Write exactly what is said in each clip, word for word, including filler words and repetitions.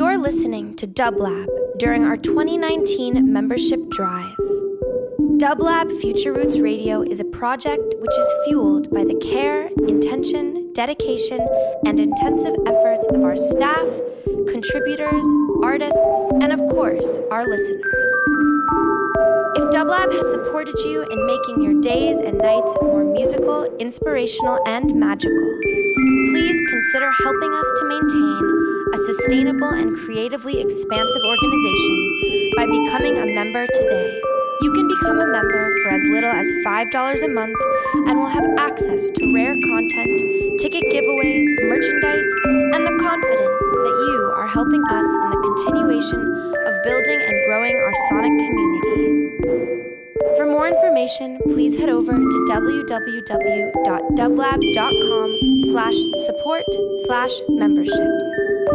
You're listening to Dublab during our twenty nineteen membership drive. Dublab Future Roots Radio is a project which is fueled by the care, intention, dedication, and intensive efforts of our staff, contributors, artists, and of course, our listeners. If Dublab has supported you in making your days and nights more musical, inspirational, and magical, please consider helping us to maintain a sustainable and creatively expansive organization by becoming a member today. You can become a member for as little as five dollars a month and will have access to rare content, ticket giveaways, merchandise, and the confidence that you are helping us in the continuation of building and growing our sonic community. For more information, please head over to www.dublab.com slash support slash memberships.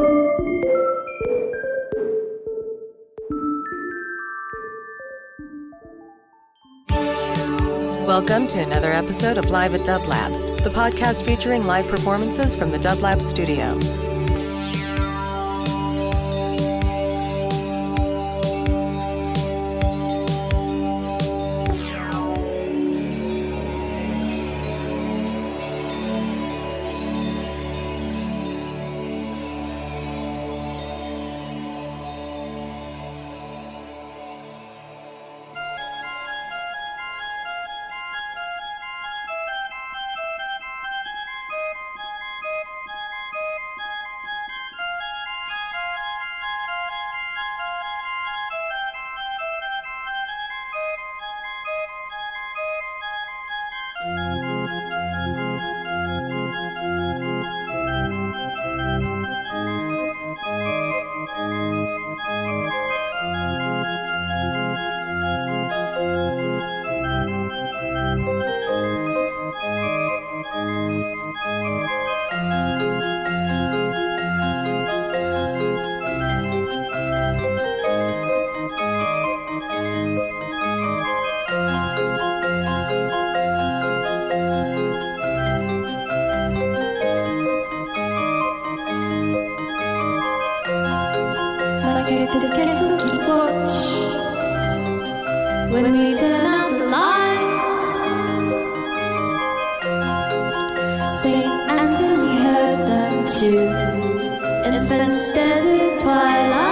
Welcome to another episode of Live at Dublab, the podcast featuring live performances from the Dublab studio. This castle keeps watch when we turn out the light. Saint Anthony heard them too in a French desert twilight.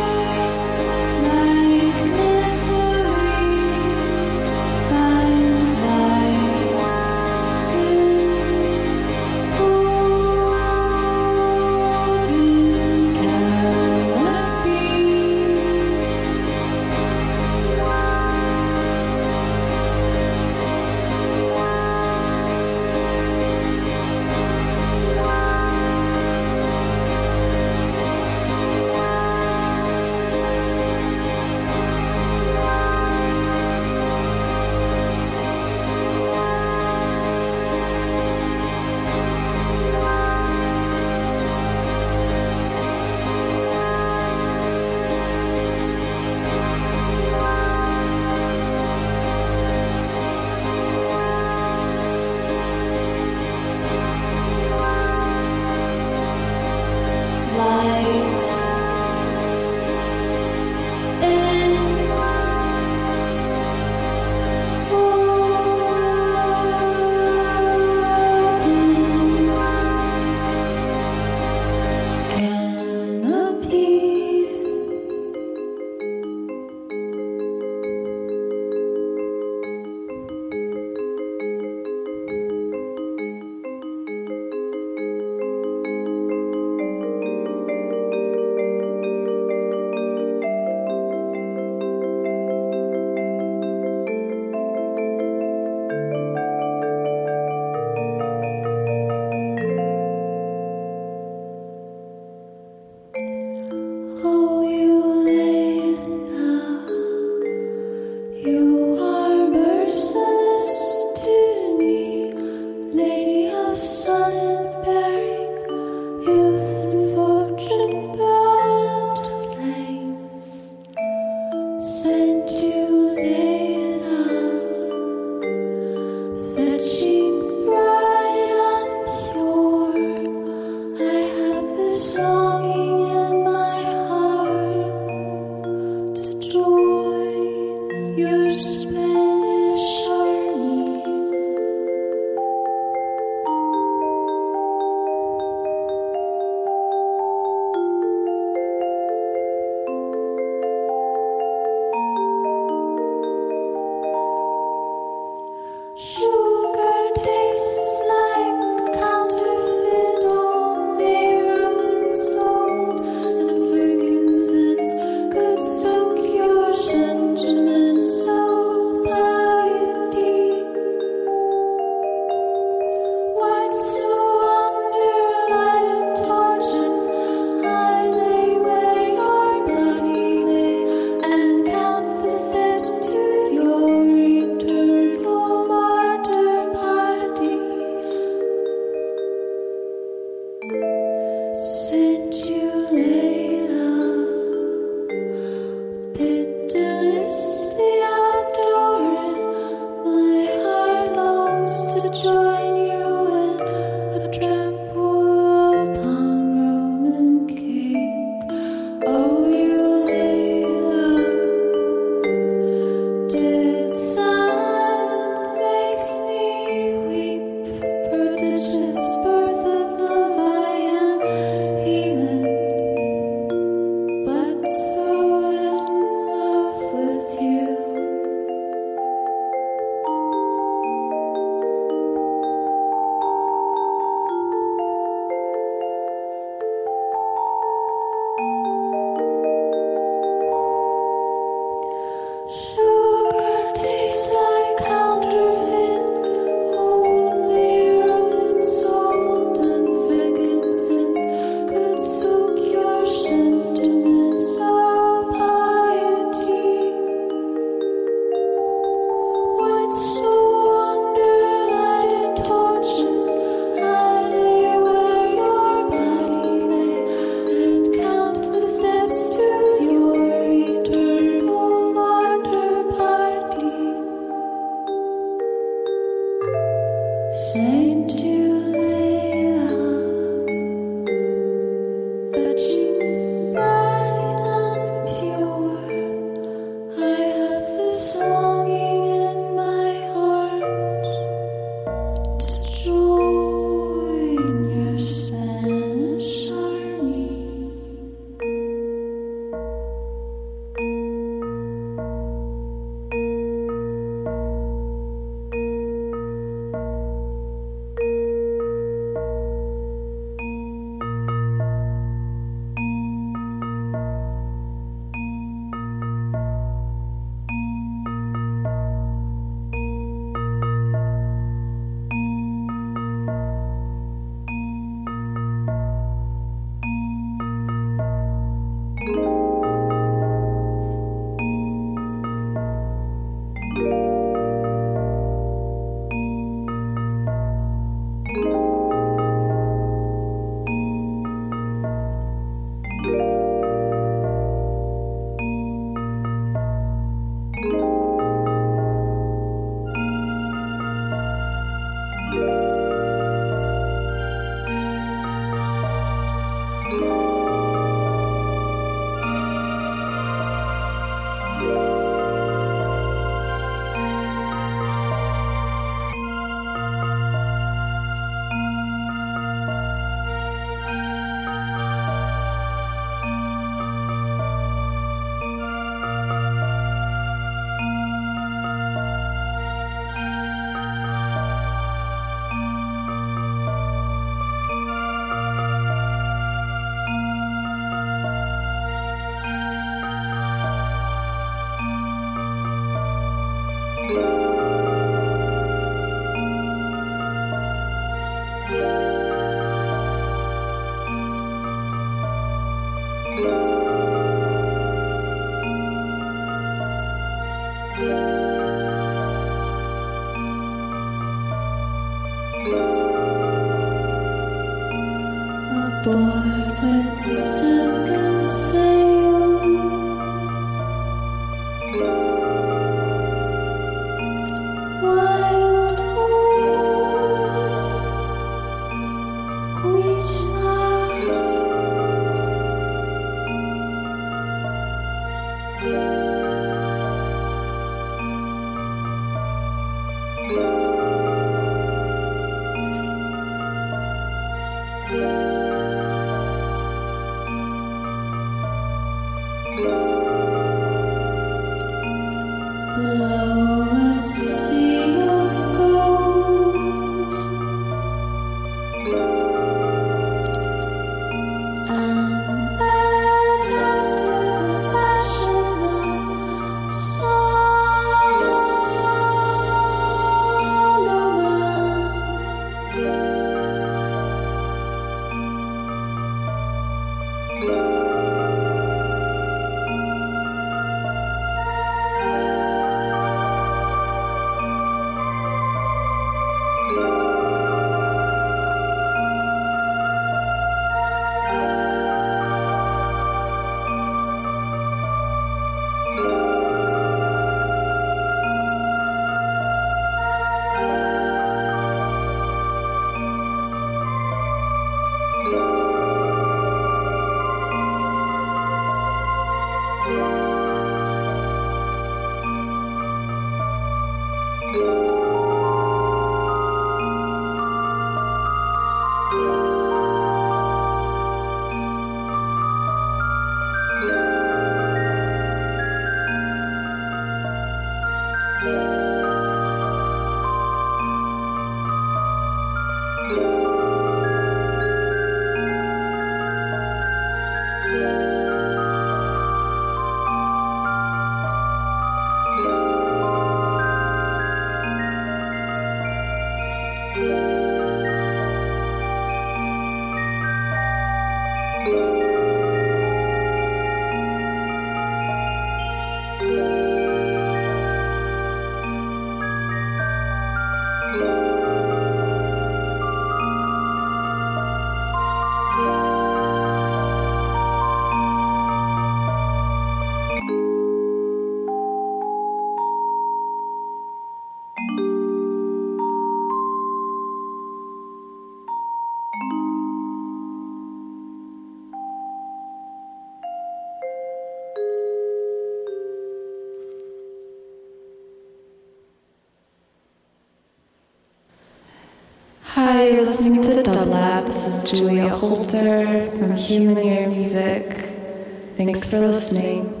Hi, you're listening to Dub Lab. This is Julia Holter from Human Ear Music. Thanks for listening.